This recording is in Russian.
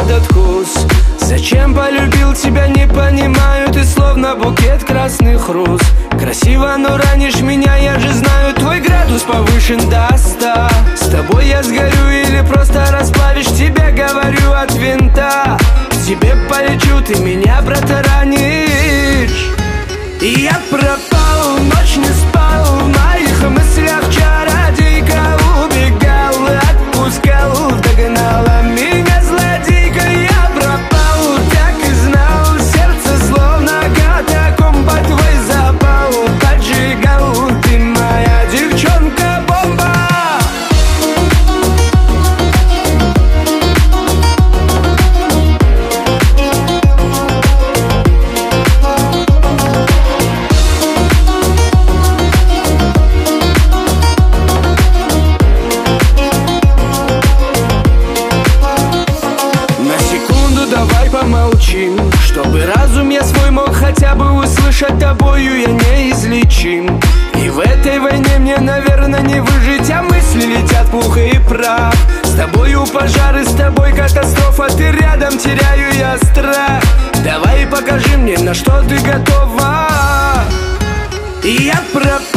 этот вкус. Зачем полюбил тебя, не понимаю. Ты словно букет красных роз. Красиво, но ранишь меня, я же знаю. Твой градус повышен до 100. С тобой я сгорю или просто расплавишь. Тебе говорю от винта. К тебе полечу, ты меня протаранишь. И я пропал, ночь не спал. В моих мыслях чародейка. Убегал, отпускал, догнала меня злодейка. Я пропал, так и знал. Сердце словно катакомба. Твой запал поджигал. Ты моя девчонка-бомба. Давай помолчим, чтобы разум я свой мог хотя бы услышать. Тобою я неизлечим. И в этой войне мне, наверное, не выжить. А мысли летят пух и прах. С тобою пожары, с тобой катастрофа. Ты рядом, теряю я страх. Давай покажи мне, на что ты готова. И я пропал.